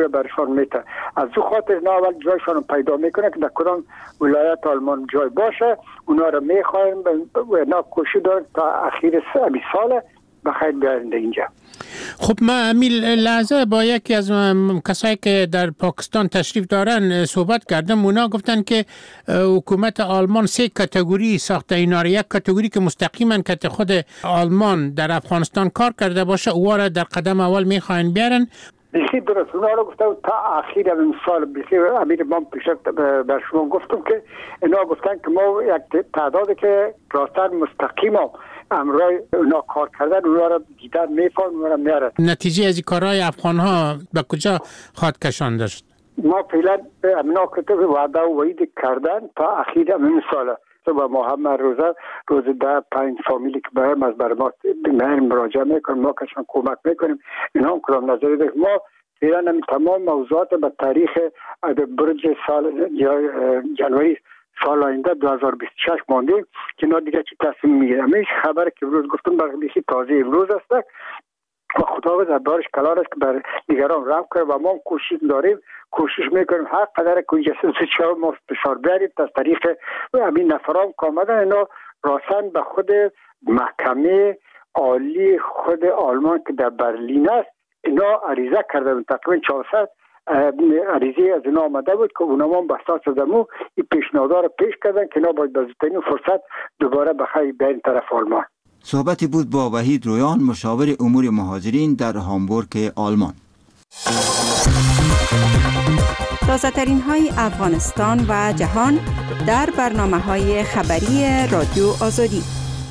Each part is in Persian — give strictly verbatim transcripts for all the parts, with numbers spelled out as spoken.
برشان میته. از او خاطر اینا اول جایشان پیدا میکنه که در کدام ولایت آلمان جای باشه، اونا رو میخوایم و اینا کوشش دارن تا اخیر سال بخیر بیارن اینجا. خب ما امیل لحظه با یکی از کسایی که در پاکستان تشریف دارن صحبت کردم، اونا گفتن که حکومت آلمان سه کاتگوری ساخته، اینا یک کاتگوری که مستقیما که خود آلمان در افغانستان کار کرده باشه او را در قدم اول میخواین بیارن. بسیار درست، اونا رو گفتم تا اخیر این سال بسیار امیر من پیشت بر شما گفتم که اینا گفتن که ما یک تعدادی که راستن مستقیما امرای اونا کار کردن اونا رو دیدن میفهم اونا رو میارد. نتیجه از این کارهای افغان ها به کجا خواهد کشانده شد؟ ما فعلا امنا که وعده و وعید کردن تا اخیر این ساله با محمد روزه روز ده پنج فامیلی که برام از بر ما مراجعه میکنیم، ما کشان کمک میکنیم، اینا هم کلام نظری ده. ما فعلا همین تمام موضوعات به تاریخ برج سال یا جنوری سال آینده دو هزار و بیست و شش مانده که اینا دیگه چی تصمیم میگیرن. همیش خبر که امروز گفتم برای تازه امروز است و خداوند دربارش کلار است که بر دیگران رحم کنه و ما کوشش داریم، کوشش میکنیم هر قدر که جسد چهار ما فشار بیاریم از طریق همین نفرام که آمدن اینا راسن به خود محکمه عالی خود آلمان که در برلین است اینا عریضه کردن، تقریبا چهارصد عریضه از اینا آمده بود که اونا هم بساط زدمو این پیشنهادها رو پیش کردن که اینا باید بزرگترین فرصت دوباره بخواه بیاین طرف آلمان. صحبتی بود با وحید رویان، مشاور امور مهاجرین در هامبورگ آلمان. تازه‌ترین های افغانستان و جهان در برنامه‌های خبری رادیو آزادی.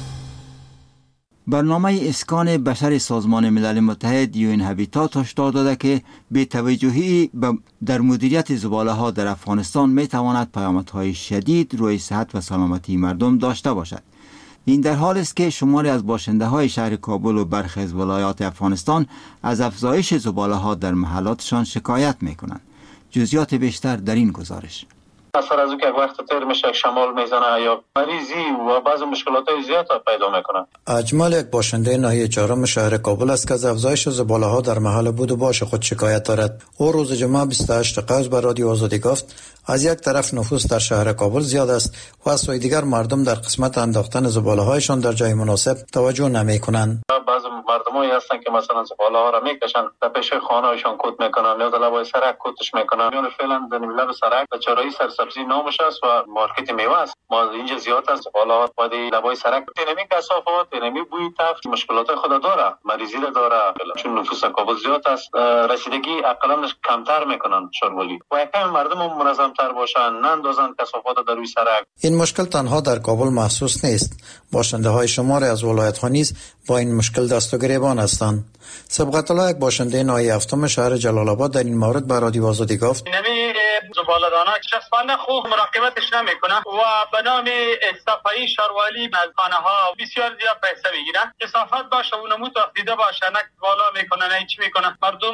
برنامه اسکان بشر سازمان ملل متحد یوین هابیتات هشدار داده که بی‌توجهی در مدیریت زباله ها در افغانستان می تواند پیامدهای شدید روی صحت و سلامتی مردم داشته باشد. این در حال است که شماری از باشنده های شهر کابل و برخی از ولایات افغانستان از افزایش زباله ها در محلاتشان شکایت می کنند. جزئیات بیشتر در این گزارش. اثر از او که وقت تیر میشه شمال میزنه یا مریضی و بعض مشکلات زیاد پیدا میکنه. اجمل یک باشنده ناحیه چهارم شهر کابل است که از افزایش زباله ها در محل بود و باش خود شکایت دارد. او روز جمعه بیست و هشت قوس بر رادیو آزادی گفت از یک طرف نفوس در شهر کابل زیاد است و از سوی دیگر مردم در قسمت انداختن زباله هایشان در جای مناسب توجه نمی کنند. بعض مردمایی هستن که مثلا زباله ها را میکشن در پیش خانه هایشان کود میکنن یا در لبای سرک کودش میکنن یا فعلا در لب سرک به چرایی سرسبزی نامش است و مارکت میوه است. ما اینجا زیاد است زباله ها بعد لبای سرک نمی کثافات نمی بوی تفت مشکلات خود داره، مریضی را داره چون نفوس کابل زیاد است. رسیدگی اقلا کمتر میکنن شروالی و یکم مردم منظم تر باشن نندازن کثافات در روی سرک. این مشکل تنها در کابل محسوس نیست. باشنده های شماری از ولایت ها نیز با این مشکل دست و گریبان هستند. سبقت الله یک باشنده ناحیه هفتم شهر جلال آباد در این مورد به رادیو آزادی گفت نمی زباله دانا شخصا خوب مراقبتش نمیکنه و به نام صفایی شروالی از خانه ها بسیار زیاد پیسه میگیرن. کثافت باشه و نمو تخدیده باشه نه بالا میکنه نه هیچ میکنه، مردم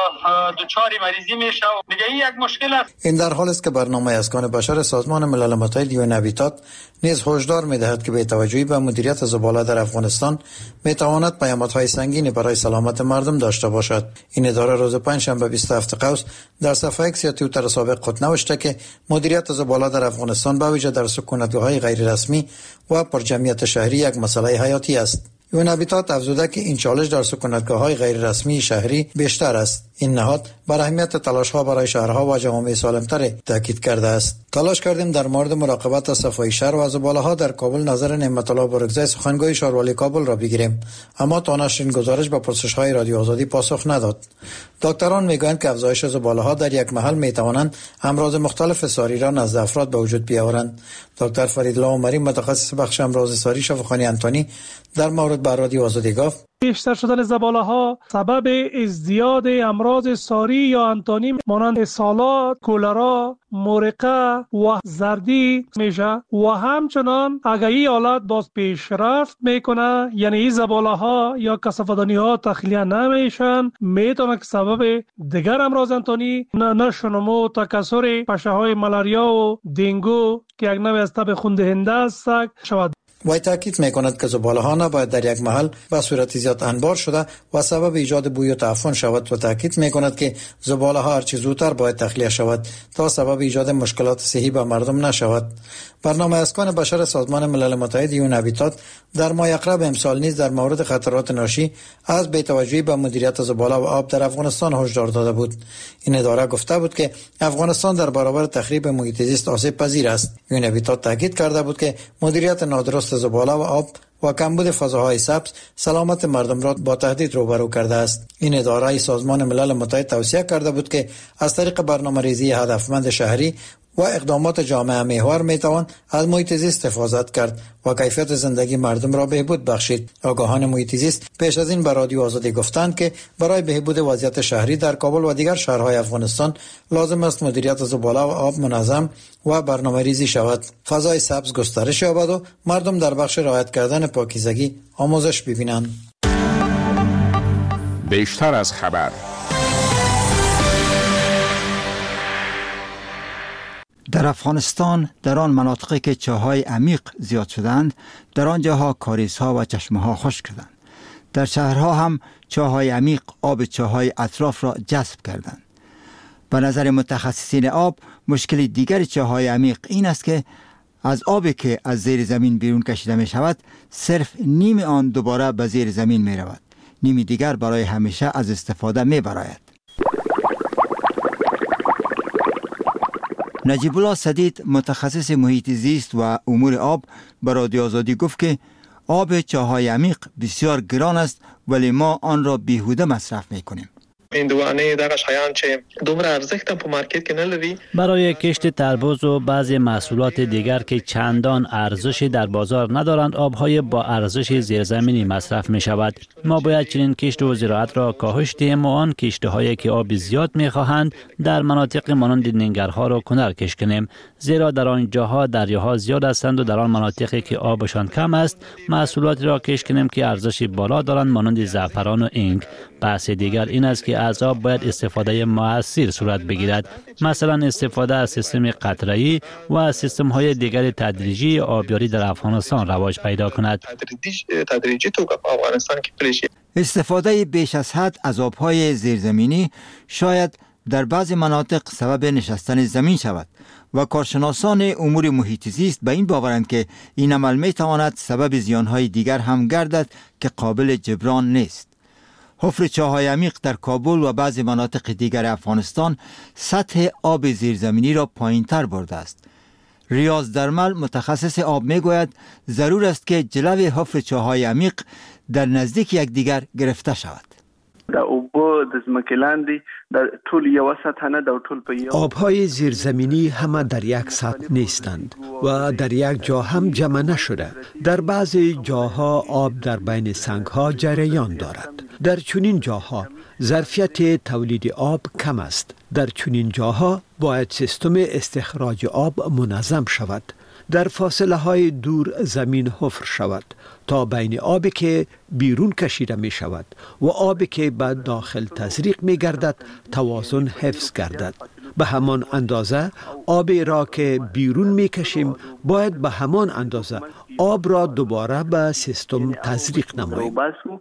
دچار مریضی میشه و دیگه این یک مشکل است. این در حال است که برنامه اسکان بشر سازمان ملل متحد یوین هابیتات نیز هشدار میدهد که بی‌توجهی به مدیریت زباله در افغانستان میتواند پیامدهای سنگینی برای سلامت مردم داشته باشد. این اداره روز پنجشنبه بیست و هفت قوس در صفحه اکس توییتر سابق خود نوشته که مدیریت زباله در افغانستان به ویژه در سکونتگاه‌های غیر رسمی و پر جمعیت شهری یک مسئله حیاتی است. یوین هابیتات افزوده که این چالش در سکونتگاه‌های غیر رسمی شهری بیشتر است. این نهاد بر اهمیت تلاش‌ها برای شهرها و جوامع سالم‌تر تاکید کرده است. تلاش کردیم در مورد مراقبت از صفای شهر و زباله‌ها در کابل نظر نعمت الله برگزای سخنگوی شهروالی کابل را بگیریم، اما تا نشرین گزارش به پرسش‌های رادیو آزادی پاسخ نداد. دکتران میگویند که افزایش زباله‌ها در یک محل میتوانند امراض مختلف ساری را نزد افراد به وجود بیاورند. دکتر فریدالله عمری متخصص بخش امراض ساری شفاخانه انتونی در مورد به رادیو آزادی گفت بیشتر شدن زباله ها سبب ازدیاد امراض ساری یا انتونی مانند اسهالات، کولرا، مرقه و زردی میشه و همچنان اگر این حالت باز پیشرفت میکنه یعنی این زباله ها یا کثافتدانی ها تخلیه نمیشن میتونه که سبب دیگر امراض انتونی نشو نمو تکثر پشه های ملاریا و دینگو که یک نوع از تب خون دهنده است شود. وی تاکید میکند که زباله ها نباید در یک محل به صورت زیاد انبار شده و سبب ایجاد بوی و تعفن شود و تاکید میکند که زباله ها هرچه زودتر باید تخلیه شود تا سبب ایجاد مشکلات صحی به مردم نشود. برنامه اسکان بشر سازمان ملل متحد یون هبیتات در ماه اقرب امسال نیز در مورد خطرات ناشی از بی‌توجهی به مدیریت زباله و آب در افغانستان هشدار داده بود. این اداره گفته بود که افغانستان در برابر تخریب محیط زیست آسیب پذیر است. یون هبیتات تاکید کرده بود که مدیریت نادرست زباله و آب و کمبود فضاهای سبز سلامت مردم را با تهدید روبرو کرده است. این اداره سازمان ملل متحد توصیه کرده بود که از طریق برنامه‌ریزی هدفمند شهری و اقدامات جامعه محور میتوان از محیط زیست حفاظت کرد و کیفیت زندگی مردم را بهبود بخشید. آگاهان محیط زیست پیش از این به رادیو آزادی گفتند که برای بهبود وضعیت شهری در کابل و دیگر شهرهای افغانستان لازم است مدیریت زباله و آب منظم و برنامه‌ریزی شود، فضای سبز گسترش یابد و مردم در بخش رعایت کردن پاکیزگی آموزش ببینند. بیشتر از خبر. در افغانستان در آن مناطقی که چاهای عمیق زیاد شدند در آنجاها کاریزها و چشمه‌ها خشک شدند. در شهرها هم چاهای عمیق آب چاهای اطراف را جذب کردند. به نظر متخصصین آب مشکل دیگر چاهای عمیق این است که از آبی که از زیر زمین بیرون کشیده می شود صرف نیم آن دوباره به زیر زمین می رود، نیم دیگر برای همیشه از استفاده می براید. نجیب الله سدید متخصص محیط زیست و امور آب به رادیو آزادی گفت که آب چاهای عمیق بسیار گران است ولی ما آن را بیهوده مصرف میکنیم. این دوانه دغه شیان چې دومره ارزښت په مارکت کې نه لري. برای کشت تربوز و بعضی محصولات دیگر که چندان ارزشی در بازار ندارند آبهای با ارزش زیرزمینی مصرف می شود. ما باید چنین کشت و زراعت را کاهش دهیم و آن کشته هایی که آب زیاد می خواهند در مناطق مانند ننگرها را کنار کش کنیم، زیرا در آن جاها دریاها زیاد هستند و در آن مناطقی که آبشان کم است محصولاتی را کش کنیم که ارزش بالا دارند مانند زعفران و اینگ. بحث دیگر این است که از آب باید استفاده مؤثر صورت بگیرد، مثلا استفاده از سیستم قطره‌ای و سیستم های دیگر تدریجی آبیاری در افغانستان رواج پیدا کند. تدریجی تو افغانستان که پلیشی استفاده بیش از حد از آبهای زیرزمینی شاید در بعضی مناطق سبب نشستن زمین شود و کارشناسان امور محیط زیست به این باورند که این عمل می تواند سبب زیانهای دیگر هم گردد که قابل جبران نیست. حفر چاهای عمیق در کابل و بعضی مناطق دیگر افغانستان سطح آب زیرزمینی را پایین تر برده است. ریاض درمل متخصص آب می گوید ضرور است که جلوی حفر چاهای عمیق در نزدیک یکدیگر گرفته شود. در اوبو د ځمکې لاندې در ټول یو سطح نه در ټول په یو آبهای زیرزمینی همه در یک سطح نیستند و در یک جا هم جمع نشده. در بعضی جاها آب در بین سنگها جریان دارد. در چنین جاها ظرفیت تولید آب کم است. در چنین جاها باید سیستم استخراج آب منظم شود. در فاصله های دور زمین حفر شود تا بین آبی که بیرون کشیده می شود و آبی که به داخل تزریق می گردد توازن حفظ گردد. به همان اندازه آبی را که بیرون می کشیم باید به همان اندازه آب را دوباره به سیستم تزریق نماییم.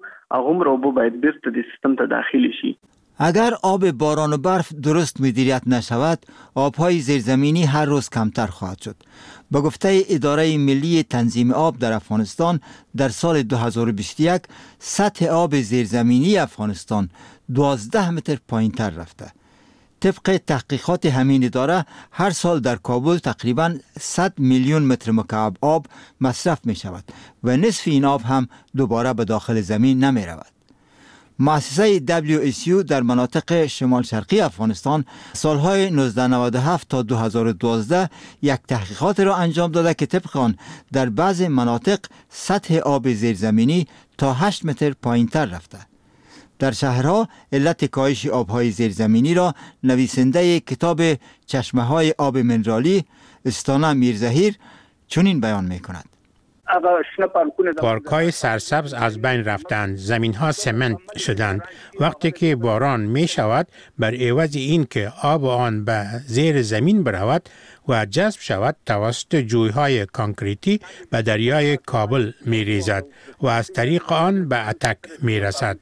اگر آب باران و برف درست مدیریت نشود، آبهای زیرزمینی هر روز کمتر خواهد شد. به گفته اداره ملی تنظیم آب در افغانستان در سال دو هزار و بیست و یک سطح آب زیرزمینی افغانستان دوازده متر پایین تر رفته. طبق تحقیقات همین اداره هر سال در کابل تقریباً صد میلیون متر مکعب آب مصرف می شود و نصف این آب هم دوباره به داخل زمین نمی رود. مؤسسه دبلیو اس یو در مناطق شمال شرقی افغانستان سالهای نوزده نود و هفت تا دو هزار و دوازده یک تحقیقات را انجام داده که طبق آن در بعض مناطق سطح آب زیرزمینی تا هشت متر پایین تر رفته. در شهرها علت کاهش آبهای زیرزمینی را نویسنده کتاب چشمه‌های آب منرالی استانا میرزهیر چنین بیان می کند. پارک‌های سرسبز از بین رفتند، زمین‌ها سمنت شدند. وقتی که باران می شود، بر عوض این که آب آن به زیر زمین برود و جذب شود، توسط جوی‌های کانکریتی به دریای کابل می ریزد و از طریق آن به اتک می رسد.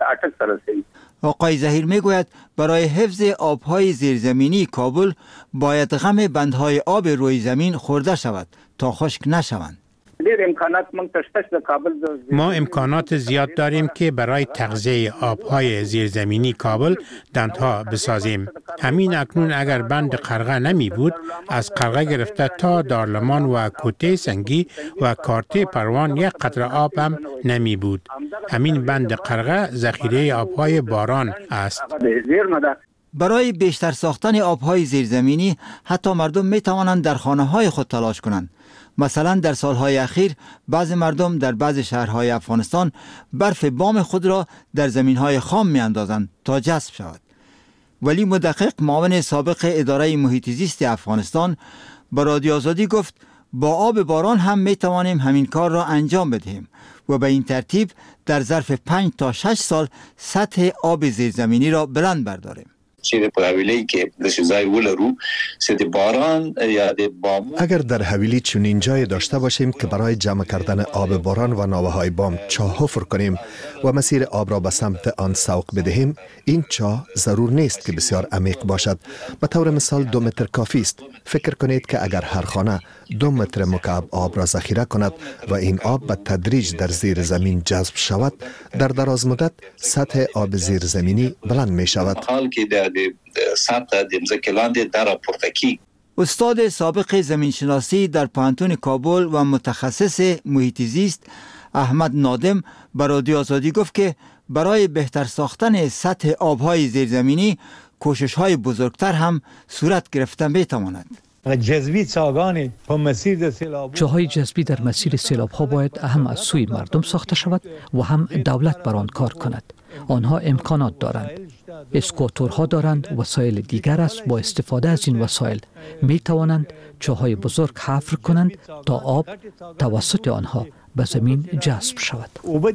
آقای ظهیر می گوید برای حفظ آبهای زیرزمینی کابل باید غم بندهای آب روی زمین خورده شود تا خشک نشوند. ما امکانات زیاد داریم که برای تغذیه آبهای زیرزمینی کابل دندها بسازیم. همین اکنون اگر بند قرغه نمی بود، از قرغه گرفته تا دارلمان و کوته سنگی و کارته پروان یک قطره آب هم نمی بود. همین بند قرغه ذخیره آبهای باران است. برای بیشتر ساختن آبهای زیرزمینی حتی مردم می توانند در خانه‌های خود تلاش کنند. مثلا در سالهای اخیر بعض مردم در بعض شهرهای افغانستان برف بام خود را در زمینهای خام می اندازند تا جذب شود. ولی مدقق معاون سابق اداره محیط زیست افغانستان با رادیو آزادی گفت با آب باران هم می توانیم همین کار را انجام بدهیم و به این ترتیب در ظرف پنج تا شش سال سطح آب زیرزمینی را بلند برداریم. اگر در حویلی چنین جای داشته باشیم که برای جمع کردن آب باران و ناوه های بام چاه حفر کنیم و مسیر آب را به سمت آن سوق بدهیم، این چاه ضرور نیست که بسیار عمیق باشد. به طور مثال دو متر کافی است. فکر کنید که اگر هر خانه دو متر مکعب آب را ذخیره کند و این آب به تدریج در زیر زمین جذب شود، در دراز مدت سطح آب زیر زمینی بلند می شود. استاد سابق زمینشناسی در پوهنتون کابل و متخصص محیط زیست احمد نادم به رادیو آزادی گفت که برای بهتر ساختن سطح آبهای زیرزمینی کوشش‌های بزرگتر هم صورت گرفته می‌تواند. جاهای جذبی در مسیر سیلاب ها باید هم از سوی مردم ساخته شود و هم دولت بر آن کار کند. آنها امکانات دارند، اسکواتورها دارند، وسایل دیگر است. با استفاده از این وسایل می توانند جاهای بزرگ حفر کنند تا آب توسط آنها به زمین جذب شود.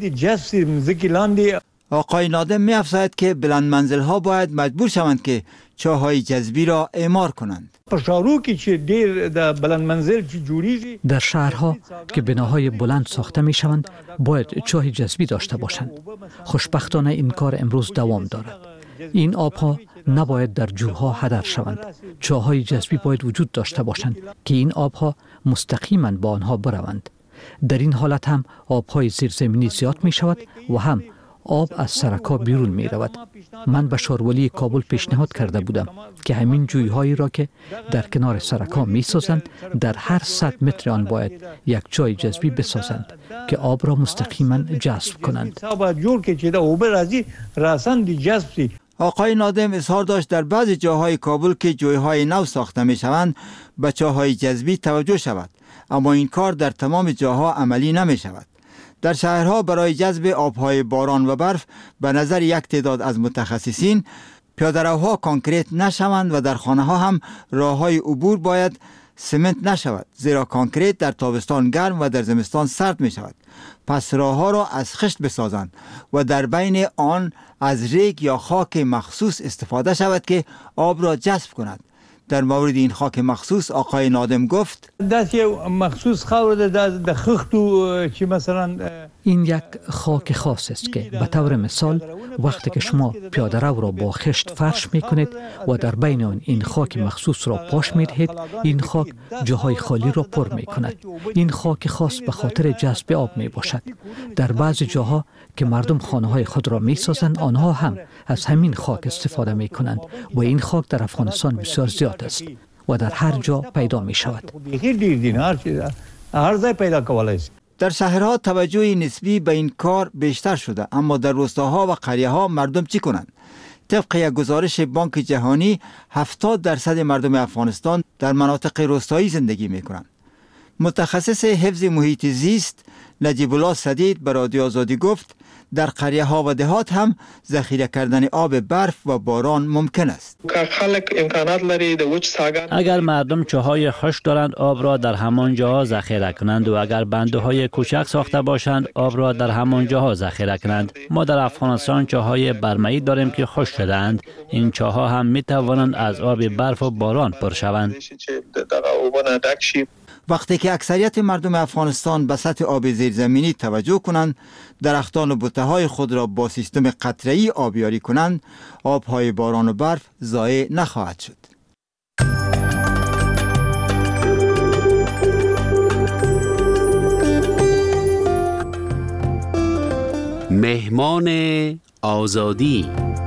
آقای نادم می افزاید که بلند منزل ها باید مجبور شوند که چاهای جذبی را اعمار کنند. در شهرها که بناهای بلند ساخته می شوند باید چاه جذبی داشته باشند. خوشبختانه این کار امروز دوام دارد. این آبها نباید در جوها هدر شوند. چاهای جذبی باید وجود داشته باشند که این آبها مستقیما با آنها بروند. در این حالت هم آبهای زیرزمینی زیاد می شود و هم آب از سرکا بیرون می رود. من به شاروالی کابل پیشنهاد کرده بودم که همین جویهایی را که در کنار سرکا می سازند در هر صد متر آن باید یک جای جذبی بسازند که آب را مستقیما جذب کنند. آقای نادم اظهار داشت در بعض جاهای کابل که جویهای نو ساخته می شوند به چاهای جذبی توجه شود، اما این کار در تمام جاها عملی نمی شود. در شهرها برای جذب آبهای باران و برف به نظر یک تعداد از متخصصین پیاده‌روها کانکریت نشوند و در خانه ها هم راههای عبور باید سمنت نشود، زیرا کانکریت در تابستان گرم و در زمستان سرد می شود. پس راهها را از خشت بسازند و در بین آن از ریگ یا خاک مخصوص استفاده شود که آب را جذب کند. در مورد این خاک مخصوص آقای نادم گفت مخصوص خاور در خختو که مثلا این یک خاک خاص است که به طور مثال وقتی که شما پیاده رو را با خشت فرش می کنید و در بین آن این خاک مخصوص را پاش می دهید، این خاک جاهای خالی را پر می کند. این خاک خاص به خاطر جذب آب می باشد. در بعض جاها که مردم خانه های خود را می سازند آنها هم از همین خاک استفاده می کنند و این خاک در افغانستان بسیار زیاد است و در هر جا پیدا می شود. در شهرها توجه نسبی به این کار بیشتر شده، اما در روستاها و قریه ها مردم چی کنند؟ طبق یک گزارش بانک جهانی هفتاد درصد مردم افغانستان در مناطق روستایی زندگی می کنند. متخصص حفظ محیط زیست نجیب الله سدید به رادیو آزادی گفت در قریه ها و دهات هم ذخیره کردن آب برف و باران ممکن است. اگر مردم چاهای خشک دارند آب را در همان جاها ذخیره کنند و اگر بندهای کوچک ساخته باشند آب را در همان جاها ذخیره کنند. ما در افغانستان چاهای برمه‌ای داریم که خشک شدند. این چاها هم می توانند از آب برف و باران پر شوند. وقتی که اکثریت مردم افغانستان به سطح آب زیرزمینی توجه کنند، درختان و بوته‌های خود را با سیستم قطره‌ای آبیاری کنند، آب‌های باران و برف ضایع نخواهد شد. مهمان آزادی.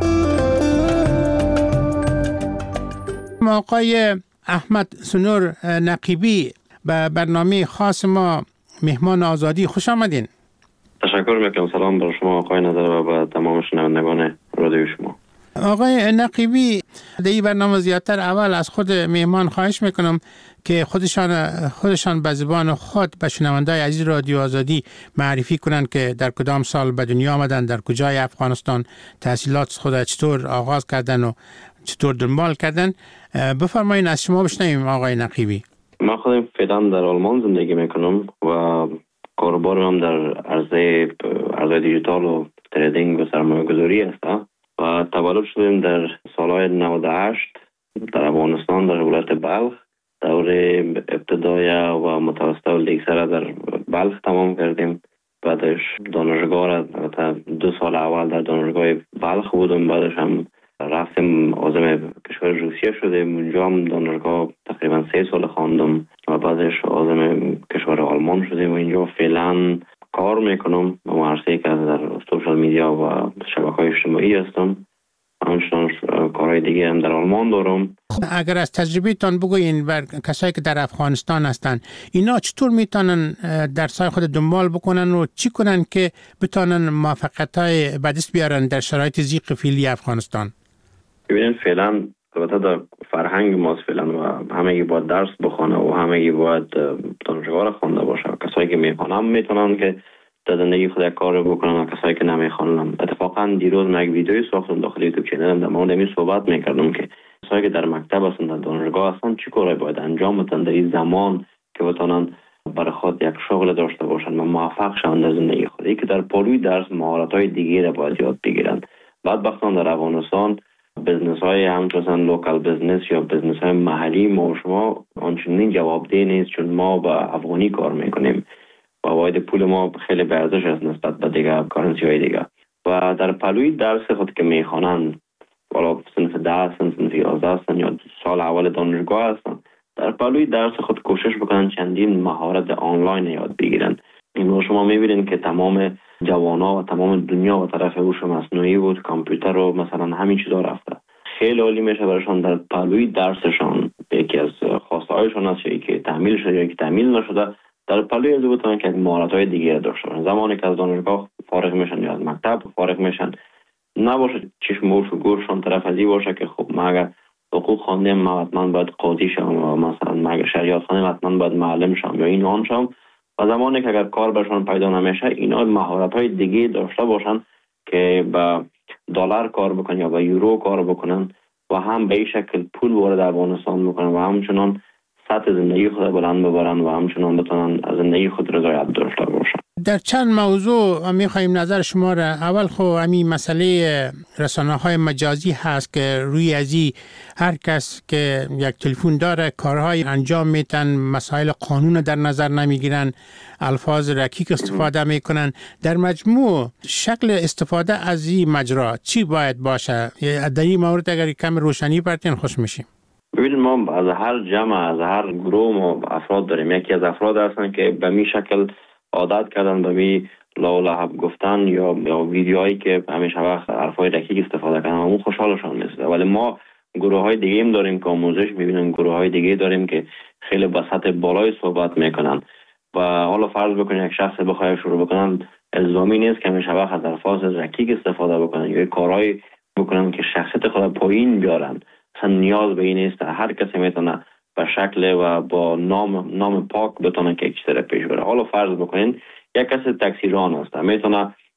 آقای احمد سنور نقیبی به برنامه خاص ما مهمان آزادی خوش آمدین. تشکر میکنم. سلام بر شما آقای نظر و به تمام شنوندگان رادیو شما. آقای نقیبی، در این برنامه زیادتر اول از خود مهمان خواهش میکنم که خودشان خودشان به زبان خود به شنوندای عزیز رادیو آزادی معرفی کنند که در کدام سال به دنیا آمدن، در کجای افغانستان تحصیلات خود چطور آغاز کردن و چطور دنبال کردن. بفرمایید از شما بشنویم آقای نقیبی. من خودم فعلا در آلمان زندگی میکنم و کاربارم در عرصه عرصه دیجیتال و تریدینگ و سرمایه‌گذاری است و تولد شدیم در سالهای نود و هشت در افغانستان در ولایت بلخ. دور ابتدایی و متوسط و لیسه در بلخ تمام کردیم. بعدش دانشگاه را دو سال اول در دانشگاه بلخ بودم، بعدش هم رفتیم عازم کشور روسیه شدیم، اونجا هم دانشگاه تقریبا سه سال خواندم و بعدش عازم کشور آلمان شدیم و اینجا فعلا کار میکنم و عرصه‌ای که در سوشال میدیا و شبکه‌های اجتماعی هستم. همچنان کارهای دیگه هم در آلمان دارم. اگر از تجربه تان بگوین بر کسایی که در افغانستان هستن، اینا چطور میتونن درسای خود دنبال بکنن و چی کنن که بتونن موفقیت‌های به دست بیارن در شرایط ضیق فعلی افغانستان؟ ببینید فعلا البته در فرهنگ ماست فعلا و همگی باید درس بخونه و همگی باید دانشگاه را خوانده باشه. کسایی که میخوانن میتونن که در زندگی خود کار بکنن و کسایی که نمیخوانن. اتفاقا دیروز من یک ویدیوی ساختم داخل یوتیوب چنلم در مورد این صحبت میکردم که کسایی که در مکتب هستن در دانشگاه هستن چی کاری باید انجام بدن در این زمان که بتونن برای خود یک شغل داشته باشن و موفق شون در زندگی خود. ای که در پالوی درس مهارت‌های دیگه را باید یاد بگیرن. بعد وقتی در افغانستان بزنس های همچنان لوکال بزنس یا بزنس های محلی ما و شما آنچنین جوابده نیست، چون ما با افغانی کار میکنیم و واحد پول ما خیلی به ارزش است نسبت به دیگه کارنسی های دیگه. و در پلوی درس خود که میخوانند، والا صنف ده هستن، صنف یازده هستن یا سال اول دانشگاه هستن، در پلوی درس خود کوشش بکنن چندین مهارت آنلاین یاد بگیرن. این شما میبینید که تمام جوانا و تمام دنیا و طرف هوش مصنوعی و کامپیوتر و مثلا همین چیزا رفته. خیلی عالی میشه برایشان در پلوی درسشان یکی از خواسته هایشان است یا که تعمیل شده یا که تعمیل نشده در پلوی از بتونن که مهارت های دیگه داشته باشن. زمانی که از دانشگاه فارغ میشن یا از مکتب فارغ میشن نباشه چشم و گوششان طرف ازی باشه که خب ما اگر حقوق خواندیم ما حتما باید قاضی شم و مثلا ما اگر شریعت خواندیم حتما باید معلم شم یا این آن شم. و زمانی که اگر کار برشان پیدا نمیشه اینا مهارت های دیگه داشته باشن که با دلار کار بکنن یا با یورو کار بکنن و هم به این شکل پول وارد افغانستان بکنن و همچنان سطح زندگی خود بلند ببرن و همچنان بتونن از زندگی خود رضایت داشته باشن. در چند موضوع میخوایم نظر شما را. اول خب همین مسئله رسانه‌های مجازی هست که روی ازی هر کس که یک تلفن داره کارهای انجام میتن، مسائل قانون در نظر نمیگیرن، الفاظ رکیک استفاده میکنن. در مجموع شکل استفاده از این مجرا چی باید باشه؟ در این مورد اگر کم روشنی برتین خوش میشیم. ببینید ما از هر جمع از هر گروه ما افراد داریم. یکی از افراد هستن که به می شکل عادت کردن به می لا لحب گفتن یا یا ویدیوهایی که همیشه وقت حرفای رکیک استفاده کردن اون خوشحالشان نیست. ولی ما گروه های دیگه هم داریم که آموزش میبینن، گروه های دیگه داریم که خیلی با سطح بالای صحبت میکنن و حالا فرض بکنید یک شخص بخواد شروع بکنن الزامی نیست که همیشه وقت از الفاظ رکیک استفاده بکنن یا کارهای بکنن که شخصیت خود پایین بیارن. اصلا نیاز به این نیست. هر کسی میتونه به شکل و با نام نام پاک بتونه که چیزی پیش بره. حالا فرض بکنین یک کسی تاکسی ران است، میتونه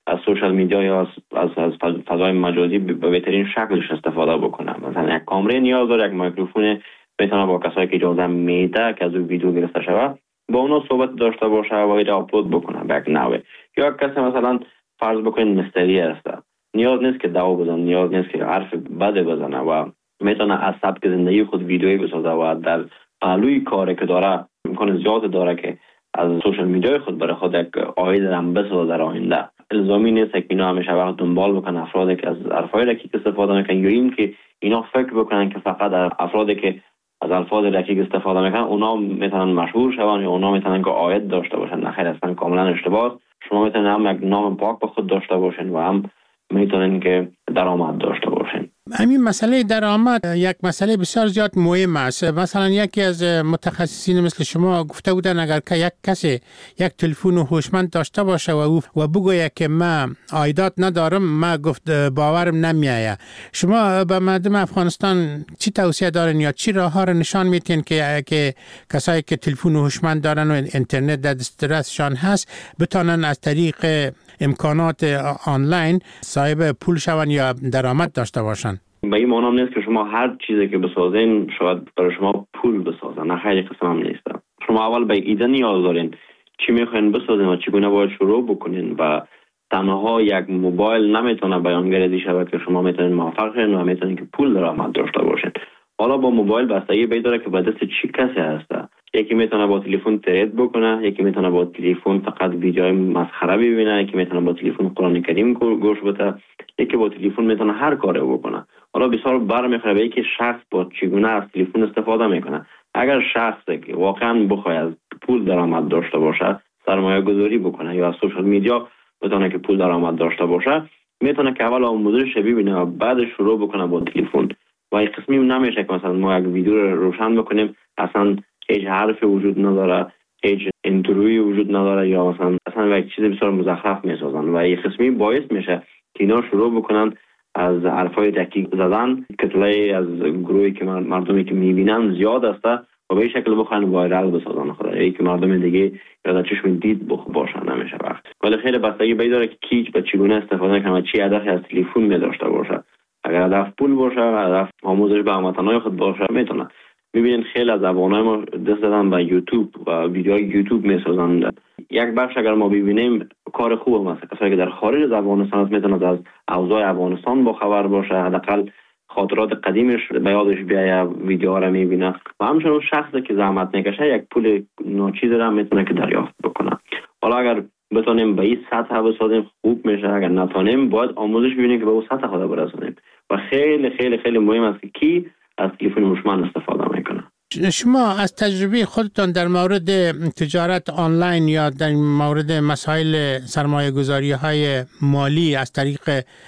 از سوشال میدیا یا از از, از فضای مجازی به بهترین شکلش استفاده بکنه. مثلا یک کامره نیاز داره، یک میکروفون میتونه با کسایی که اجازه میده که از اون ویدیو گرفته شود با اونا صحبت داشته باشه و اینا آپلود بکنه به یک نوع. یا کسی مثلا فرض بکنید مستری است، نیاز نیست که دعوا بزنه، نیاز نیست که حرف بد بزنه و میتونه از سبک زندگی خود ویدیویی بسازه و در پهلوی کاری که داره امکان زیاد داره که از سوشال میدیا خود برای خود یک عاید هم بسازه در آینده. الزامی نیست که اینا همیشه وقت دنبال بکنن افرادی که از حرفای رکیک استفاده میکنن یا این که اینا فکر بکنن که فقط افرادی که از الفاظ رکیک استفاده میکنن اونا میتونن مشهور شون یا اونا میتونن که عاید داشته باشن. نه خیر، اصلا کاملا اشتباه. شما میتونن هم یک نام پاک به خود داشته باشین و هم میتونن که درآمد داشته باشین. همین مسئله درآمد یک مسئله بسیار زیاد مهم است. مثلا یکی از متخصصین مثل شما گفته بودن اگر که یک کسی یک تلفن هوشمند داشته باشه و و بگوید که من عایدات ندارم، من گفت باورم نمیایه. شما به مردم افغانستان چی توصیه دارین یا چی راه ها رو نشان میتین که که کسایی که تلفن هوشمند دارن و اینترنت در دسترسشان هست بتونن از طریق امکانات آنلاین صاحب پول شون یا درآمد داشته باشن؟ به این معنی نیست که شما هر چیزی که بسازین شاید برای شما پول بسازن. نه خیلی قسم هم نیست. شما اول به ایده نیاز دارین چی میخواین بسازین و چگونه باید شروع بکنین و تنها یک موبایل نمیتونه بیانگری شود که شما میتونین موفق شین و میتونین که پول درآمد داشته باشین. حالا با موبایل بستگی به داره که به دست چی کسی هست. یکی میتونه با تلفن ترید بکنه، یکی میتونه با تلفن فقط ویدیوهای مسخره ببینه، یکی میتونه با تلفن قرآن کریم گوش بده، یکی با تلفن میتونه هر کاری بکنه. حالا بسیار برمیخوره به اینکه شخص با چگونه از تلفن استفاده میکنه. اگر شخصی که واقعا بخواد از پول درآمد داشته باشه سرمایه گذاری بکنه یا از سوشال میدیا بتونه که پول درآمد داشته باشه، میتونه که اول آموزش ببینه و بعد شروع بکنه با تلفن. و این قسمی نمیشه که مثلا ما یک ویدیو رو روشن بکنیم اصلا هیچ حرفی وجود نداره، هیچ انتروی وجود نداره یا مثلا اصلا یک چیز بسیار مزخرف میسازن و این قسمی باعث میشه که اینا شروع بکنن از حرفای دقیق زدن. کتله از گروهی که مردمی که میبینن زیاد است و به این شکل بخواین وایرال بسازن خدا ای که مردم دیگه یا در چشم دید باشن نمیشه وقت. ولی خیلی بستگی به داره که کی به چگونه استفاده کنه و چی هدفی از تلفن می داشته باشه. اگر هدف پول باشه، هدف آموزش به هموطنای خود باشه، میتونه. میبینین خیلی از افغانای ما دست دادن به یوتیوب و ویدیوهای یوتیوب میسازن. یک بخش اگر ما ببینیم کار خوب است. کسایی که در خارج از افغانستان هست میتونن از اوضاع افغانستان با خبر باشه، حداقل خاطرات قدیمش به یادش بیایه، ویدیوها رو میبینه و همچنین شخصی که زحمت میکشه یک پول ناچیز را میتونه که دریافت بکنه. حالا اگر بتونیم به این سطح بسازیم خوب میشه، اگر نتونیم باید آموزش ببینیم که به اون سطح خود برسونیم و خیلی خیلی خیلی مهم است که کی از تلفن هوشمند استفاده میکنه. شما از تجربه خودتان در مورد تجارت آنلاین یا در مورد مسائل سرمایه گذاری های مالی از طریق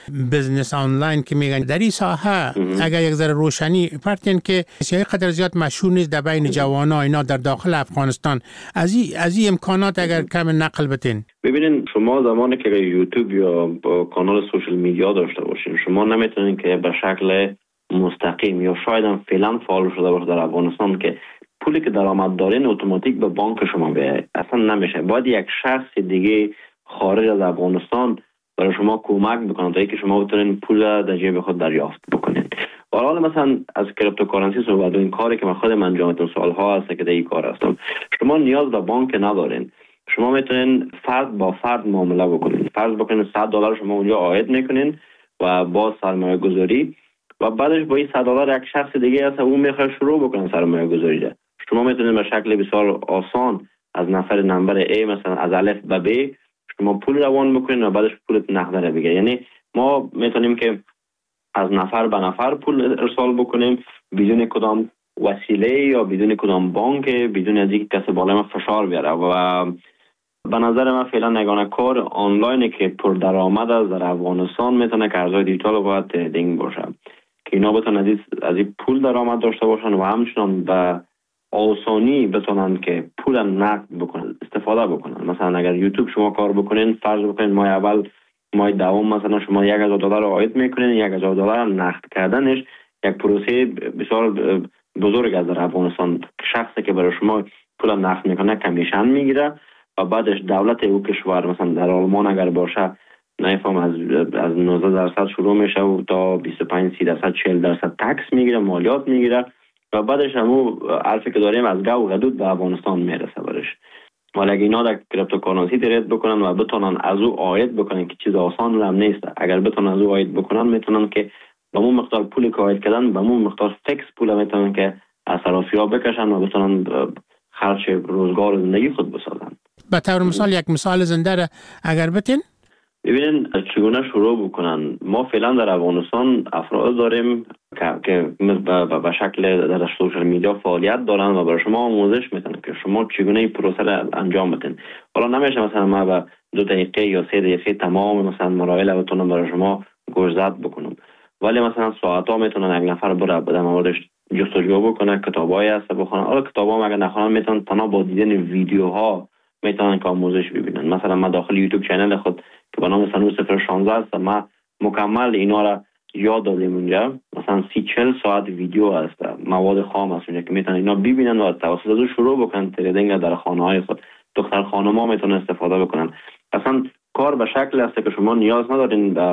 بزنس آنلاین که میگن در این ساحه اگر یک ذره روشنی پرتین که بسیار قدر زیاد مشهور نیست در بین جوانا اینا در داخل افغانستان، از این از این امکانات اگر کم نقل بتین؟ ببینین شما زمانی که یوتیوب یا با کانال سوشال میدیا داشته باشین شما نمیتونین که به شکل مستقیم یا شاید هم فعلا فعال شده باشه در افغانستان که پولی که درآمد دارین اتوماتیک به بانک شما بیاید. اصلا نمیشه. باید یک شخص دیگه خارج از افغانستان برای شما کمک بکنه تا اینکه شما بتونین پول در جیب خود دریافت بکنین. حالا مثلا از کریپتوکارنسی صحبت، این کاری که من خودم انجام دادم سالها هست که در این کار هستم. شما نیاز به بانک ندارین. شما میتونین فرد با فرد معامله بکنین. فرض بکنین صد دلار شما اونجا عاید میکنین و با سرمایه گذاری و بعدش با این صد دلار یک شخص دیگه هست اون میخواد شروع بکنه سرمایه گذاری ده. شما میتونید به شکل بسیار آسان از نفر نمبر A مثلا از الف به B شما پول روان بکنید و بعدش پولت نقدره بگیره. یعنی ما میتونیم که از نفر به نفر پول ارسال بکنیم بدون کدام وسیله یا بدون کدام بانک، بدون از اینکه کسی بالای ما فشار بیاره. و به نظر من فعلا یگانه کار آنلاینی که پر درآمد است در افغانستان میتونه که ارزهای دیجیتال باید تریدینگ باشه که اینا بتونن از این پول درآمد داشته باشن و همچنان به آسانی بتونن که پول نقد بکنن استفاده بکنن. مثلا اگر یوتیوب شما کار بکنین فرض بکنین ماه اول ماه دوم مثلا شما یک هزار دلار عاید میکنین، یک هزار دلار نقد کردنش یک پروسه بسیار بزرگ است در افغانستان. شخصی که برای شما پول نقد میکنه کمیشن میگیره و بعدش دولت او کشور مثلا در آلمان اگر باشه نفهم از از نوزده درصد شروع میشه و تا بیست و پنج سی درصد چهل درصد تکس میگیره، مالیات میگیره و بعدش همو حرفی که داریم از گاو حدود به افغانستان میرسه برش. ولی اگه اینا در کریپتوکارنسی ترید بکنن و بتونن از او عاید بکنن که چیز آسان هم نیست، اگر بتونن از او عاید بکنن میتونن که با مون مقدار پولی که عاید کردن با مون مقدار فیکس پول میتونن که از صرافی‌ها بکشن و بتونن خرج روزگار زندگی خود بسازن. به طور مثال یک مثال زنده را اگر بتین ببینین چگونه شروع بکنن. ما فعلا در افغانستان افراد داریم که به شکل در سوشال میدیا فعالیت دارن و برای شما آموزش میدن که شما چگونه این پروسه را انجام بدین. حالا نمیشه مثلا ما به دو دقیقه یا سه دقیقه تمام مثلا مراحل بتونم برای شما گوشزد بکنم، ولی مثلا ساعت ها میتونن یک نفر بره بدن موردش جستجو بکنه، کتابایی هست بخونن. حالا کتابا مگه نخونن میتونن تنها با دیدن ویدیوها میتونن که آموزش ببینن. مثلا ما داخل یوتیوب چنل خود که به نام سنو صفر شانزده است، ما مکمل اینا را یاد دادیم اونجا. مثلا سی چل ساعت ویدیو هست، مواد خام هست اونجا که میتونن اینا ببینن و توسط از شروع بکنن تریدینگ در خانه های خود. دختر خانم‌ها میتونن استفاده بکنن. اصلا کار به شکل است که شما نیاز ندارین به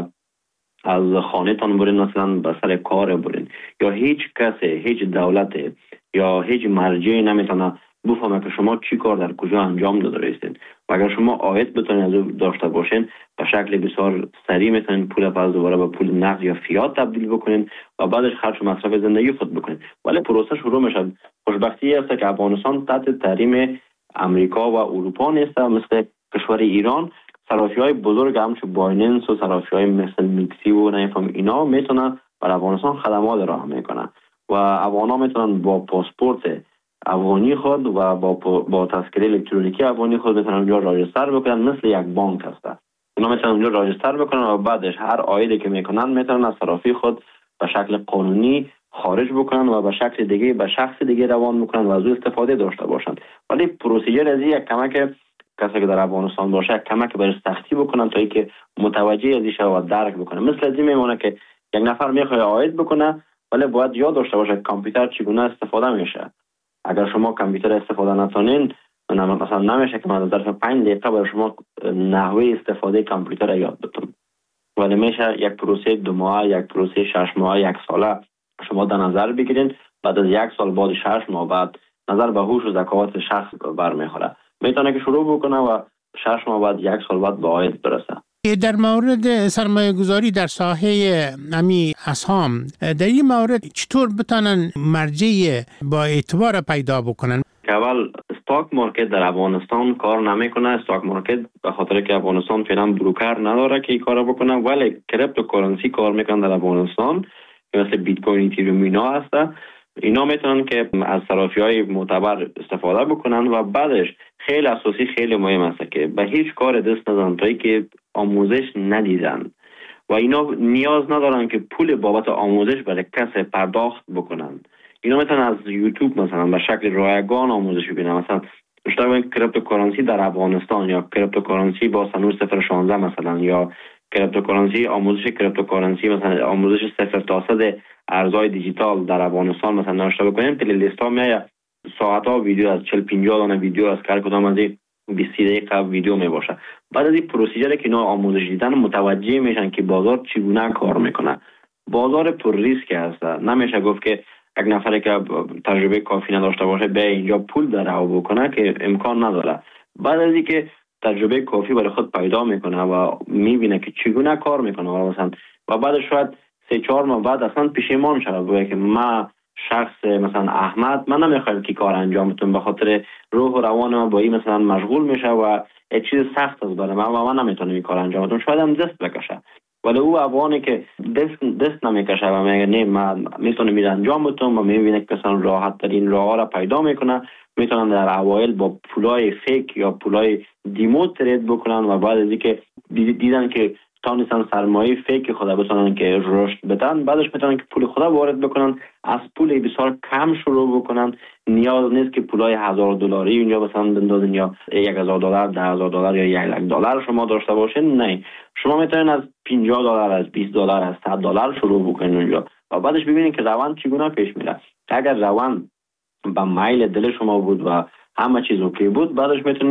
از خانه تان برین مثلا به سر کار برین، یا هیچ کسی، هیچ دولت یا هیچ مرجعی نمیتونه بفهمه که شما چی کار در کجا انجام داده هستین. و اگر شما عاید بتونید از او داشته باشین به شکل بسیار سریع میتونین پول پس دوباره به پول نقد یا فیات تبدیل بکنین و بعدش خرج و مصرف زندگی خود بکنین. ولی پروسه شروع میشه. خوشبختی است که افغانستان تحت تحریم امریکا و اروپا نیست. مثل کشور ایران صرافی‌های بزرگ همچون بایننس و صرافی‌های مثل میکسی و نمیفهم اینا میتونن بر افغانستان خدمات ارائه میکنن و افغانا میتونن با پاسپورت افغانی خود و با با تذکره الکترونیکی افغانی خود میتونن اونجا راجستر بکنن، مثل یک بانک هست. اونا میتونن اونجا راجستر بکنن و بعدش هر عایدی که میکنن میتونن از صرافی خود به شکل قانونی خارج بکنن و به شکل دیگه به شخص دیگه روان بکنن و از او استفاده داشته باشن. ولی پروسیجر از یک کمک کسی که در افغانستان باشه کمک برای سختی بکنن تا اینکه متوجه ازش و درک بکنه. مثل از این میمونه که یک نفر میخواد عاید بکنه ولی باید یاد داشته باشه کامپیوتر چگونه استفاده میشه. اگر شما کامپیوتر استفاده نتونین مثلا نمیشه که من در ظرف پنج دقیقه برای شما نحوه استفاده کامپیوتر یاد بدم. ولی میشه یک پروسه دو ماه، یک پروسه شش ماه، یک ساله شما در نظر بگیرین. بعد از یک سال بعد شش ماه بعد نظر به هوش و ذکاوت شخص برمیخوره، میتونه که شروع بکنه و شش ماه بعد یک سال بعد به عاید برسه. در مورد سرمایه گذاری در ساحه امی اسهام، در این مورد چطور بتانن مرجع با اعتبار پیدا بکنن؟ اول استاک مارکت در افغانستان کار نمیکنه. استاک مارکت به خاطر که افغانستان فعلا بروکر نداره که این کارو بکنه، ولی کریپتوکارنسی کار میکنن در افغانستان که مثل بیت کوین، اتریوم اینا هست. اینا میتونن که از صرافی‌های معتبر استفاده بکنن و بعدش خیلی اساسی خیلی مهم است که به هیچ کار دست نزنن تا اینکه آموزش ندیدن و اینا نیاز ندارن که پول بابت آموزش برای کسی پرداخت بکنن. اینا میتونن از یوتیوب مثلا به شکل رایگان آموزش ببینن. مثلا اشتباه کریپتوکارنسی در افغانستان یا کریپتوکارنسی با سنور صفر شانزده مثلا یا کریپتوکارنسی، آموزش کریپتوکارنسی مثلا آموزش صفر تا صد ارزهای دیجیتال در افغانستان مثلا نوشته بکنیم پلی لیست ها میایه ساعت ها ویدیو از چهل پنجاه دانه ویدیو از هر کدام از این بیست دقیقه ویدیو می باشه. بعد از این پروسیجر که اینا آموزش دیدن متوجه میشن که بازار چگونه کار میکنه. بازار پر ریسک هست. نمیشه گفت که یک نفری که تجربه کافی نداشته باشه به اینجا پول در او بکنه که امکان نداره. بعد از اینکه تجربه کافی برای خود پیدا میکنه و میبینه که چگونه کار میکنه و مثلا و بعد شاید سه چهار ماه بعد اصلا پشیمان شده بگه که ما شخص مثلا احمد من نمیخوایم که کار انجام بدم به خاطر روح و روان من با این مثلا مشغول میشه و یک چیز سخت است برای من و من نمیتونم این کار انجام بدم. شاید هم دست بکشه، ولی او افغانی که دست دست نمیکشه و میگه نه من میتونم این انجام بدم و میبینه که مثلا راحت ترین راه ها را پیدا میکنه، میتونن در اوایل با پولای فیک یا پولای دیمو ترید بکنن و بعد از اینکه دیدن که تانستن سرمایه فیک خدا بتونن که رشد بدن، بعدش میتونن که پول خدا وارد بکنن، از پول بسیار کم شروع بکنن. نیاز نیست که پولای هزار دلاری اونجا مثلا بندازین یا یک هزار دلار، ده هزار دلار یا یک لک دلار شما داشته باشین. نه، شما میتونین از پنجاه دلار، از بیست دلار، از صد دلار شروع بکنین اونجا و بعدش ببینین که روند چگونه پیش میره. اگر روند با میل دل شما بود و همه چیز اوکی بود، بعدش میتونین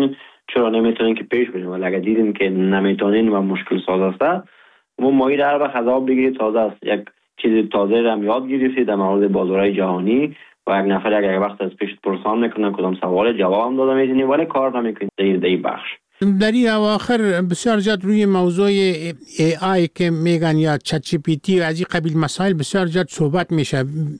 چرا نمیتونیم که پیش بریم؟ ولی اگر دیدیم که نمیتونین و مشکل ساز است، و مایل هر وقت از آب بگیرید تازه است، یک چیز تازه را هم یاد گرفتید در مورد بازارهای جهانی و یک نفر اگر وقت از پیش پرسان میکنه کدام سوال جواب هم داده میتونی، ولی کار نمیکنید در این بخش. در این اواخر بسیار زیاد روی موضوع ای آی که میگن یا چت جی پی تی و از این قبیل مسائل بسیار زیاد صحبت میشه.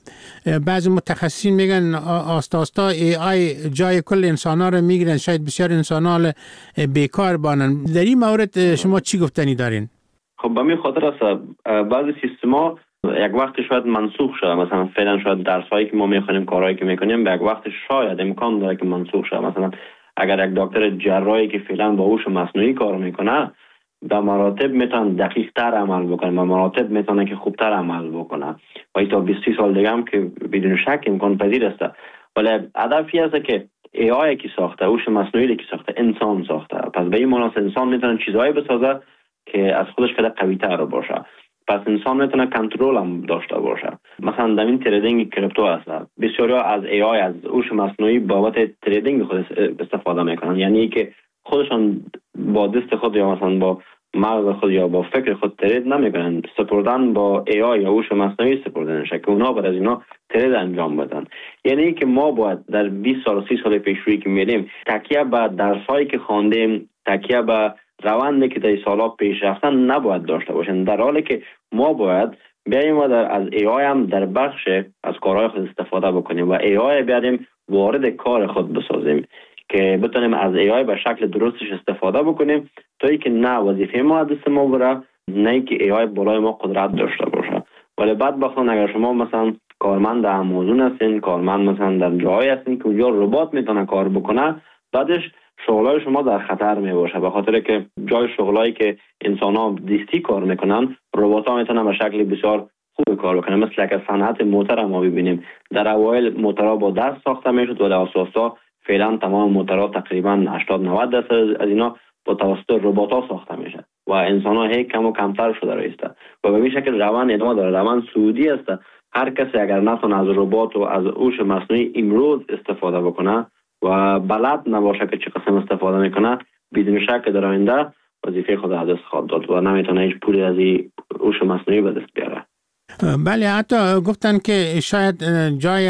بعضی متخصصین میگن آستا آستا ای آی جای کل انسانا رو میگیرن، شاید بسیار انسانا بیکار بانن. در این مورد شما چی گفتنی دارین؟ خب به می خاطر است بعضی سیستما یک وقت شاید منسوخ شده، مثلا فعلا شاید درسایی که ما میخونیم کارهایی که میکنیم به یک وقت شاید امکان داره که منسوخ شده. مثلا اگر یک دکتر جراحی که فعلا با هوش مصنوعی کار میکنه به مراتب میتونه دقیق تر عمل بکنه، به مراتب میتونه که خوبتر عمل بکنه و تا بیست سال دیگه هم که بدون شک امکان پذیر است. ولی هدفی است که ای آی کی ساخته، هوش مصنوعی کی ساخته، انسان ساخته. پس به این معنی انسان میتونه چیزایی بسازه که از خودش کده قوی تر باشه. پس انسان میتونه کنترل هم داشته باشه. مثلا در این تریدینگ کریپتو هست، بسیاری از ای آی از هوش مصنوعی بابت تریدینگ خود استفاده میکنن، یعنی که خودشان با دست خود یا مثلا با مغز خود یا با فکر خود ترید نمیکنن، سپردن با ای آی یا هوش مصنوعی سپردن نشه که اونا بعد از اینا ترید انجام بدن. یعنی که ما باید در بیست سال سی سال پیش روی که میریم تکیه به درسایی که خواندیم، تکیه به روندی که در سالا پیش رفتن نباید داشته باشن، در حالی که ما باید بیاییم و در از ای آی هم در بخش از کارهای خود استفاده بکنیم و ای آی بیاریم وارد کار خود بسازیم که بتونیم از ای آی به شکل درستش استفاده بکنیم تا اینکه نه وظیفه ما دست ما بره، نه اینکه ای آی بالای ما قدرت داشته باشه. ولی بعد بخوان اگر شما مثلا کارمند در آمازون هستین، کارمند مثلا در جایی هستین که اونجا ربات میتونه کار بکنه، بعدش شغلای شما در خطر می باشه، به خاطر که جای شغلایی که انسان‌ها دستی کار میکنن ربات‌ها میتونن به شکل بسیار خوب کار بکنن. مثل که صنعت موتور ما ببینیم، در اوایل موتورها با دست ساخته میشد و در اساسا فعلا تمام موتورها تقریبا هشتاد نود درصد از اینا با توسط ربات‌ها ساخته میشه و انسان‌ها هیچ کم و کمتر شده رایسته و به این شکل روان ادامه داره. روان سعودی است. هر کسی اگر نتونه از ربات و از هوش مصنوعی امروز استفاده بکنه و بلد نباشه که چه قسم استفاده میکنه، بدون شک در آینده وظیفه خود از دست خواهد داد و نمیتونه هیچ پولی از این هوش مصنوعی به دست بیاره. بله، حتی گفتن که شاید جای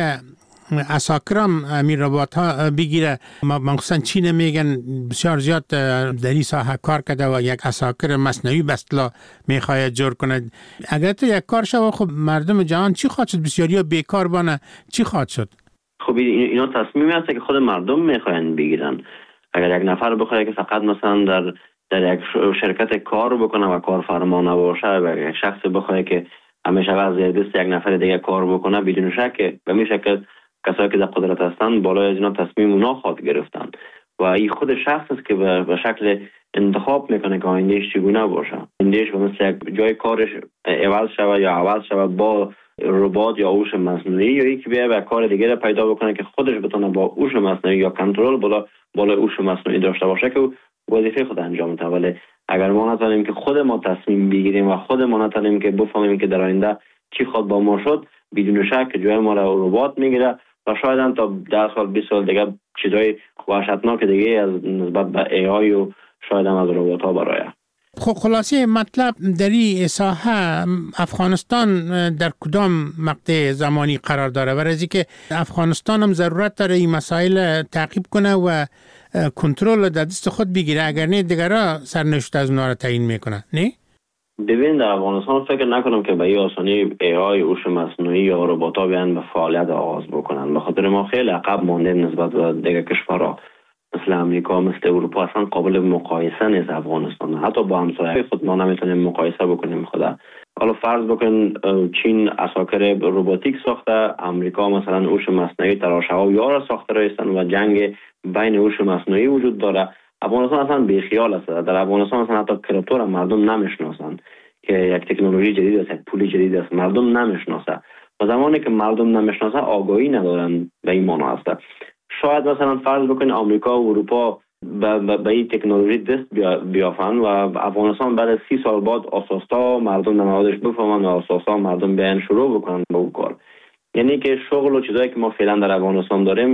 اساکرام امیر ربات ها بگیره. مخصوصا چین میگن بسیار زیاد در این ساحه کار کرده و یک اساکر مصنوعی بستلا میخواد جور کنه. اگر تو یک کار شد خب مردم جهان چی خواهد شد؟ بسیاری ها بیکار بانه، چی خواهد شد؟ خب اینا تصمیمی هست که خود مردم میخواین بگیرن. اگر یک نفر بخواد که فقط مثلا در در یک شرکت کار بکنه و کارفرما نباشه و یک شخص بخواد که همیشه از دست یک نفر دیگه کار بکنه، بدون شک به این شکل کسایی که در قدرت هستن بالای از اینا تصمیم اونا خواهد گرفتن و این خود شخص است که به شکل انتخاب میکنه که آیندهش چگونه باشه. آیندهش مثل یک جای کارش عوض شود یا عوض شود با ربات یا هوش مصنوعی، یا یکی بیا به کار دیگه را پیدا بکنه که خودش بتونه با هوش مصنوعی یا کنترل بالا بالای هوش مصنوعی داشته باشه که وظیفه خود انجام بده. ولی اگر ما نتونیم که خود ما تصمیم بگیریم و خود ما نتونیم که بفهمیم که در آینده چی خود با ما شد، بدون شک جای ما را ربات میگیره و شاید هم تا ده سال بیست سال دیگه چیزای وحشتناک دیگه از نسبت به ای آی و شاید هم از ربات ها برای. خب خلاصه مطلب در این ساحه افغانستان در کدام مقطع زمانی قرار داره؟ برای اینکه افغانستان هم ضرورت داره این مسائل تعقیب کنه و کنترل در دست خود بگیره، اگر نه دیگرها سرنوشت از اونها را تعیین میکنه. نه؟ ببین در افغانستان فکر نکنم که به این آسانی ای آی هوش مصنوعی یا ربات‌ها بیان به فعالیت آغاز بکنن، به خاطر ما خیلی عقب مانده نسبت به دیگر کشورها مثل امریکا، مثل اروپا. اصلا قابل مقایسه نیست افغانستان، حتی با همسایه خود ما نمیتونیم مقایسه بکنیم. خدا حالا فرض بکن چین اساکر روباتیک ساخته، امریکا مثلا هوش مصنوعی تراشه‌ها یا را ساخته رایستن و جنگ بین هوش مصنوعی وجود داره. افغانستان اصلا بیخیال است. در افغانستان اصلا حتی کریپتو را مردم نمیشناسن که یک تکنولوژی جدید است، یک پول جدید است، مردم نمیشناسه. و زمانی که مردم نمیشناسه آگاهی ندارن به این معنا است. شاید مثلا فرض بکنید آمریکا و اروپا به این تکنولوژی دست بیافن و افغانستان بعد از سی سال بعد اساسا مردم نمادش بفهمن و اساسا مردم بیان شروع بکنن به اون کار. یعنی که شغل و چیزایی که ما فعلا در افغانستان داریم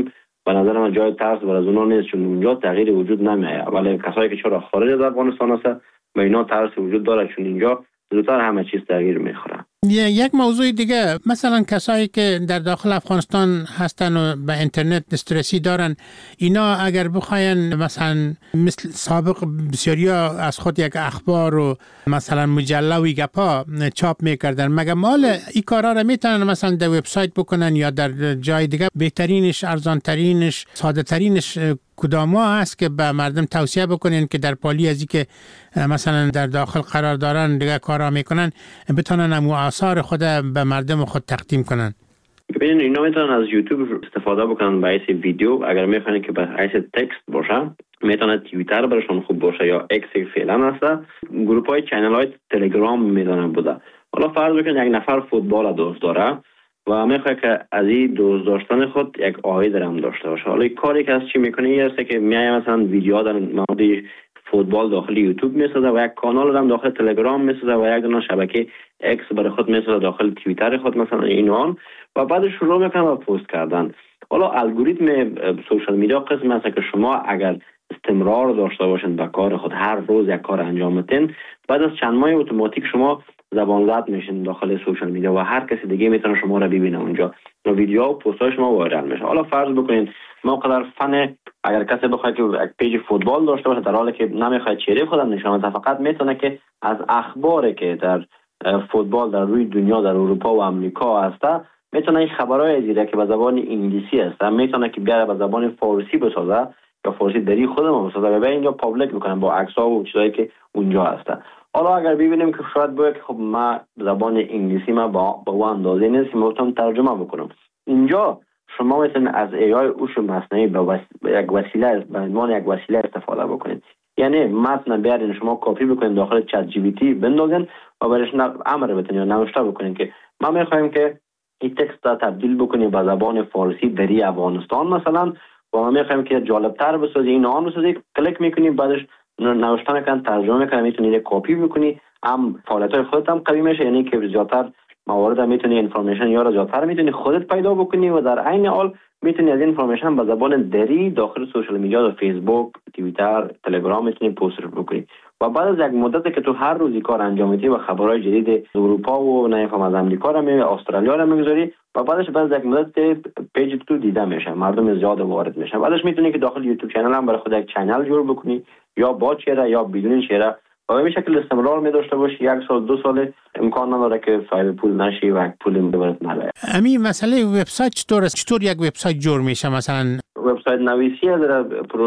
به نظر من جای ترس بر از اونا نیست، چون اونجا تغییر وجود نمیاد. ولی کسایی که چرا خارج از افغانستان هست به اینا ترس وجود داره، چون اینجا زودتر همه چیز تغییر میخوره. یک موضوع دیگه، مثلا کسایی که در داخل افغانستان هستن و به اینترنت دسترسی دارن، اینا اگر بخواین مثلا مثل سابق بسیاریا از خود یک اخبار و مثلا مجله و گپا چاپ میکردن، مگه مال این کارا رو میتونن مثلا در وبسایت بکنن یا در جای دیگه؟ بهترینش، ارزانترینش، ساده ترینش کدامه هست که به مردم توصیه بکنین که در پالی از که مثلا در داخل قرار دارن دیگه کارا میکنن بتونن امو آثار خود به مردم خود تقدیم کنن؟ ببینید اینا میتونن از یوتیوب استفاده بکنن به حیث ویدیو. اگر میخواین که به حیث تکست باشه میتونه توییتر براشون خوب باشه یا اکس فعلا هست. گروپ های چینل های تلگرام میدونن بوده. حالا فرض بکنید یک نفر فوتبال دوست داره و میخواد که از این دوست داشتن خود یک عاید هم داشته باشه. حالا کاری که از چی میکنه این است که میای مثلا ویدیوها در مورد فوتبال داخل یوتیوب میسازه و یک کانال هم داخل تلگرام میسازه و یک دونه شبکه اکس برای خود میسازه داخل توییتر خود مثلا اینوان و بعد شروع میکنه با پست کردن. حالا الگوریتم سوشال میدیا قسم است که شما اگر استمرار داشته باشین به کار خود، هر روز یک کار انجام بدین، بعد از چند ماه اتوماتیک شما زبان زد میشین داخل سوشال میدیا و هر کسی دیگه میتونه شما را ببینه اونجا و ویدیو و پست های شما وایرال میشه. حالا فرض بکنین ما قدر فن اگر کسی بخواد که یک پیج فوتبال داشته باشه در حالی که نمیخواد چهره خودم نشون بده، فقط میتونه که از اخباری که در فوتبال در روی دنیا در اروپا و امریکا هست میتونه این خبرهای ازیره که به زبان انگلیسی هست میتونه که بیاره به زبان فارسی بسازه یا فارسی دری خودمون بسازه و به اینجا پابلیک بکنم با عکس‌ها و چیزایی که اونجا هست. حالا اگر ببینیم که شاید باید خب ما زبان انگلیسی ما با با اون اندازه نیست که میتونم ترجمه بکنم، اینجا شما میتونید از ای آی هوش مصنوعی به وس... یک وسیله به عنوان یک وسیله استفاده بکنید. یعنی متن بیارین شما کپی بکنید داخل چت جی پی تی بندازین و برایش امر بتونید یا نوشته بکنید که ما میخوایم که این تکست را تبدیل بکنیم به زبان فارسی دری افغانستان مثلا و ما میخوایم که جالبتر بسازی این آن بسازی، کلیک میکنید بعدش نوشته میکنن ترجمه میکنن میتونید کپی بکنی، هم فعالیت‌های خودت هم قوی میشه، یعنی که زیادتر موارد میتونی انفورمیشن یا را زیادتر میتونی خودت پیدا بکنی و در عین حال میتونی از این انفورمیشن به زبان دری داخل سوشال میدیا و فیسبوک، توییتر، تلگرام میتونی پست بکنی و بعد از یک مدت که تو هر روزی کار انجام میدی و خبرهای جدید اروپا و نمیفهم از امریکا را می استرالیا را میگذاری و بعدش بعد از یک مدت پیج تو دیده میشه، مردم زیاد وارد میشن، بعدش میتونی که داخل یوتیوب کانال هم برای خود یک کانال جور بکنی یا با چهره یا بدون چهره و به شکل استمرار می داشته باشی. یک سال دو سال امکان نداره که صاحب پول نشی و پول برات نره. امی مسئله وبسایت چطور است؟ چطور یک وبسایت جور میشه؟ مثلا وبسایت نویسی در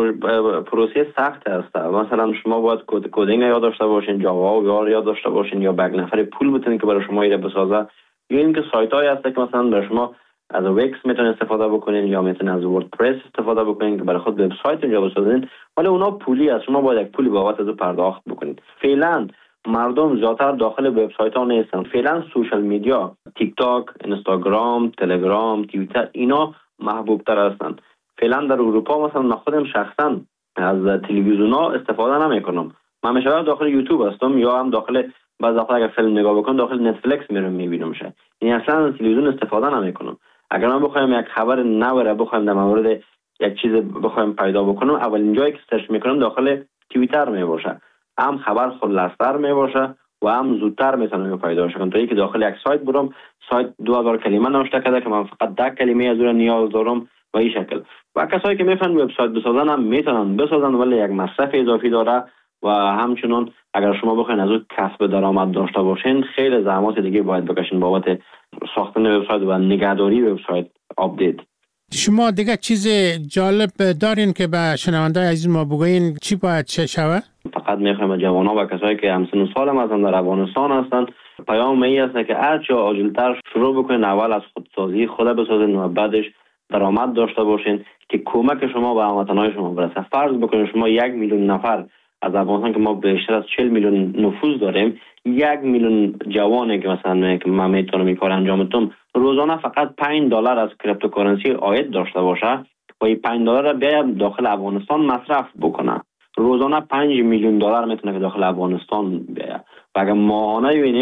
پروسه سخت است. مثلا شما باید کد کدینگ یاد داشته باشین، جاوا و یاد داشته باشین یا بگ نفر پول بتونین که برای شما ایره بسازه، یا اینکه سایت های هست که مثلا برای شما از وکس میتونین استفاده بکنین یا میتونین از وردپرس استفاده بکنین که برای خود وبسایت اینجا بسازین، ولی اونا پولی است، شما باید یک پولی بابت از پرداخت بکنید. فعلا مردم زیادتر داخل وبسایت ها نیستن. فعلا سوشال میدیا، تیک تاک، اینستاگرام، تلگرام، توییتر اینا محبوب تر هستند. فعلا در اروپا مثلا من خودم شخصا از تلویزیون ها استفاده نمیکنم. من همیشه داخل یوتیوب هستم یا هم داخل بعضی وقتا اگر فیلم نگاه بکنم داخل نتفلیکس میرم میبینم شه. یعنی اصلا از تلویزیون استفاده نمیکنم. اگر من بخوایم یک خبر نو را بخوایم در مورد یک چیز بخوایم پیدا بکنم، اولین جایی که سرچ میکنم داخل توییتر می باشه. هم خبر خلاص‌تر می باشه و هم زودتر میتونم پیدا کنم. تا اینکه داخل یک سایت برم، سایت دو هزار کلمه نوشته کرده که من فقط ده کلمه از اون نیاز دارم و این شکل. و کسایی که میخوان وبسایت بسازن هم میتونن بسازن، ولی یک مصرف اضافی داره و همچنین اگر شما بخواید از اون کسب درآمد داشته باشین خیلی زحمات دیگه باید بکشین بابت ساختن وبسایت و نگهداری وبسایت آپدیت. شما دیگه چیز جالب دارین که به شنونده‌های عزیز ما بگوین چی باید چه شوه؟ فقط میخوایم جوان‌ها و کسایی که همسن و سال هم هستن در افغانستان هستن پیام این است که هر چه عاجل‌تر شروع بکنین، اول از خودسازی خود بسازین و بعدش درآمد داشته باشین که کمک شما به هموطنان شما برسه. فرض بکنید شما یک میلیون نفر از افغانستان که ما بیشتر از چهل میلیون نفوس داریم، یک میلیون جوانی که مثلا که من میتونم این کار انجام بدم روزانه فقط پنج دلار از کریپتوکارنسی عاید داشته باشه و این پنج دلار را بیاید داخل افغانستان مصرف بکنه، روزانه پنج میلیون دلار میتونه که داخل افغانستان بیاید. و اگر ماهانه ببینیم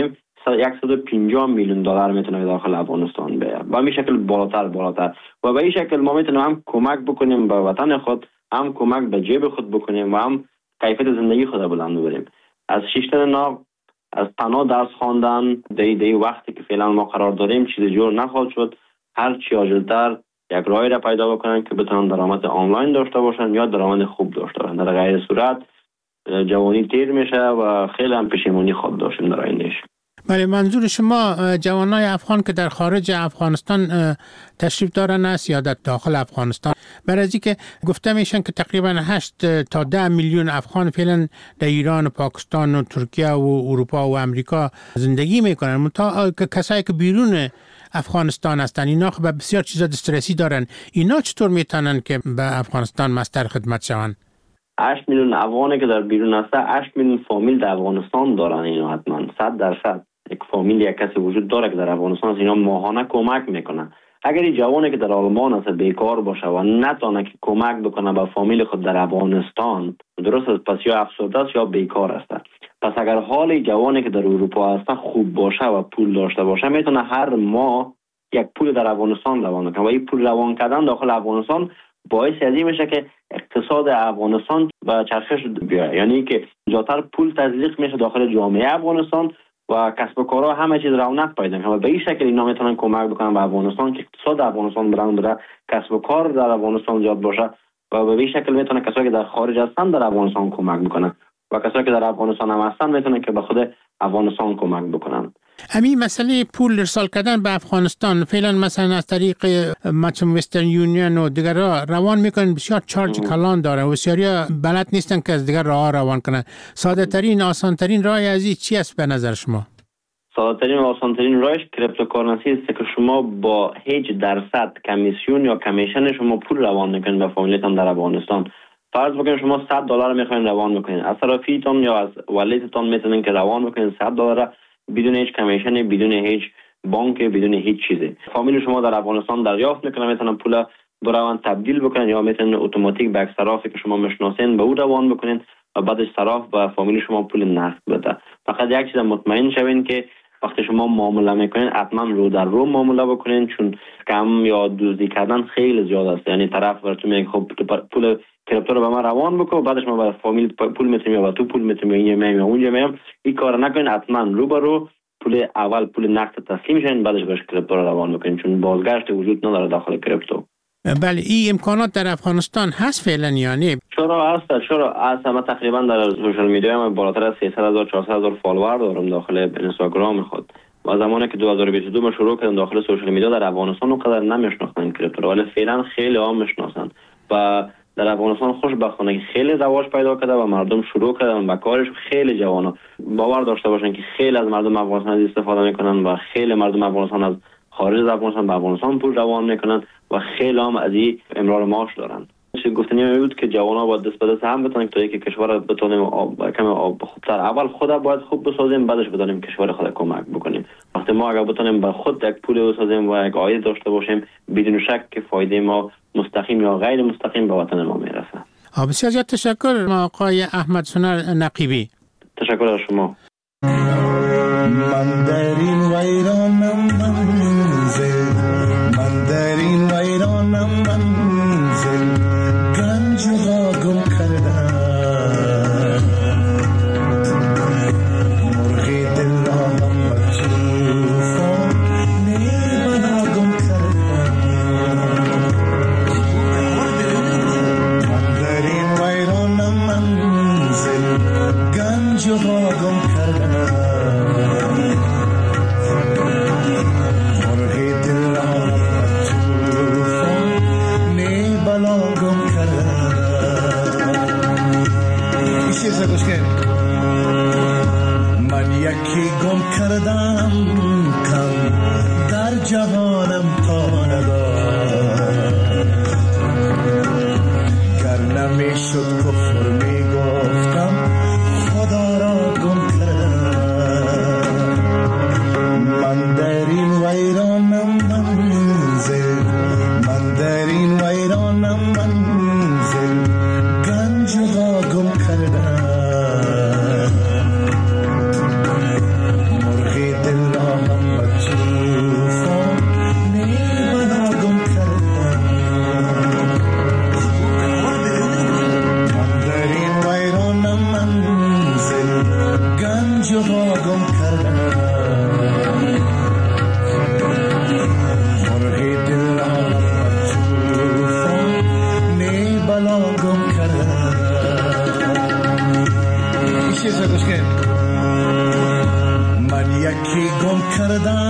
صد و پنجاه میلیون دلار میتونه داخل افغانستان بیاد. با این شکل بالاتر بالاتر و به این شکل ما میتونیم هم کمک بکنیم به وطن خود، هم کمک به جیب خود بکنیم و هم کیفیت زندگی خود بلند ببریم. از شیشتن ناو، از تنها درس خواندن دی دی وقتی که فعلا ما قرار داریم چیز جور نخواهد شد. هر چی عاجلتر یک راهی را پیدا بکنن که بتونن درآمد آنلاین داشته باشن یا درآمد خوب داشته باشن. در غیر صورت جوانی تیر میشه و خیلی هم پشیمانی خود داشتیم در آیندهش. بله، منظور شما جوانای افغان که در خارج افغانستان تشریف دارن است یا در داخل افغانستان؟ برای از اینکه گفته میشن که تقریبا هشت تا ده میلیون افغان فعلا در ایران و پاکستان و ترکیه و اروپا و امریکا زندگی میکنن. منتها کسایی که بیرون افغانستان هستن اینا به بسیار چیزا دسترسی دارن. اینا چطور میتونن که به افغانستان مستر خدمت شون؟ هشت میلیون افغانی که در بیرون هسته، هشت میلیون فامیل در افغانستان دارن. اینا حتما صد درصد یک فامیل یک کسی وجود داره که در افغانستان است. اینا ماهانه کمک میکنن. اگر این جوانی که در آلمان است بیکار باشه و نتونه که کمک بکنه به فامیل خود در افغانستان، درست است، پس یا افسرده است یا بیکار است. پس اگر حال جوانی که در اروپا هست خوب باشه و پول داشته باشه، میتونه هر ماه یک پول در افغانستان روان کنه و این پول روان کردن داخل افغانستان باعث ازی میشه که اقتصاد افغانستان به چرخش بیاد. یعنی که زیاتر پول تزریق میشه داخل جامعه افغانستان و کسب و کارها همه چیز رونق پیدا کنه و به این شکل اینا میتونن کمک بکنن به افغانستان که اقتصاد افغانستان بلند بره، کسب و کار در افغانستان زیاد باشه و به این شکل میتونه کسایی که در خارج هستن در افغانستان کمک بکنن و کسایی که در افغانستان هم هستن میتونن که به خود افغانستان کمک بکنن. همین مسئله پول ارسال کردن به افغانستان فعلا مثلا از طریق مثلا وسترن یونین و دیگر روان میکنن، بسیار چارج کلان داره و بسیاری بلد نیستن که از دیگر راه روان کنن. ساده ترین آسان ترین راه از این چی است به نظر شما؟ ساده ترین و آسان ترین راهش کریپتوکارنسی است که شما با هیچ درصد کمیسیون یا کمیشن شما پول روان میکنید به فامیلتان در افغانستان. فرض بکنید شما صد دلار میخواین روان بکنید، از طرفیتون یا از ولیتتون میتونین که روان بکنید صد دلار بدون هیچ کمیشن، بدون هیچ بانک، بدون هیچ چیزی. فامیل شما در افغانستان دریافت میکنه، میتونن پول بروان تبدیل بکنن یا میتونن اتوماتیک به صرافی که شما میشناسین به او روان بکنین و بعدش صراف به فامیل شما پول نقد بده. فقط یک چیز مطمئن شوین که وقتی شما معامله میکنین حتما رو در رو معامله بکنین، چون کم یا دزدی کردن خیلی زیاد است. یعنی طرف براتون میگه خب پول کریپتو رو به من روان بکن، بعدش ما به فامیل پول میتونیم یا تو پول میتونیم یا اینجا یا اونجا میام. این کار نکنین، حتما رو به رو پول اول پول نقد تسلیم شین، بعدش بهش کریپتو رو روان بکنین، چون بازگشت وجود نداره داخل کریپتو. بله، این امکانات در افغانستان هست فعلا یا نه؟ چرا هست، چرا هست. من تقریبا در سوشال میدیا من بالاتر از سیصد هزار چهارصد هزار فالوور دارم داخل اینستاگرام خود. و زمانی که دو هزار و بیست و دو ما شروع کردم داخل سوشال میدیا در افغانستان اونقدر نمیشناختن کریپتو، ولی فعلا خیلی عام میشناسن و در افغانستان خوشبختانه خیلی رواج پیدا کرده و مردم شروع کردن به کارش. خیلی جوانا باور داشته باشن که خیلی از مردم افغانستان استفاده میکنن و خیلی مردم افغانستان از خارج از افغانستان به افغانستان پول روان میکنن و خیلی هم از این امرار معاش دارن. چه گفتنی بود که جوانا باید دست به دست هم بتونن تا اینکه کشور بتونیم کم آب خوبتر. اول خود باید خوب بسازیم، بعدش بتونیم کشور خود کمک بکنیم. وقتی ما اگر بتونیم به خود یک پول بسازیم و یک عاید داشته باشیم، بدون شک که فایده ما مستقیم یا غیر مستقیم به وطن ما میرسه. بسیار زیاد تشکر آقای احمد سنر نقیبی. تشکر از شما. من در این ویرانم منزل، من در این ویرانم منزل، گنج را گم کردم، مرغی دل را هم بچوفان نیبنا گم کردم. من در این ویرانم منزل، گنج را گم کردم، من یکی گم کردم کم در جهانم تا ندار، گر نمی شد کفر می گفتم خدا را گم کردم. من در این ویرانم منزل، من در این ویرانم منزل، گنج را گم کردم، مرغی دل کردن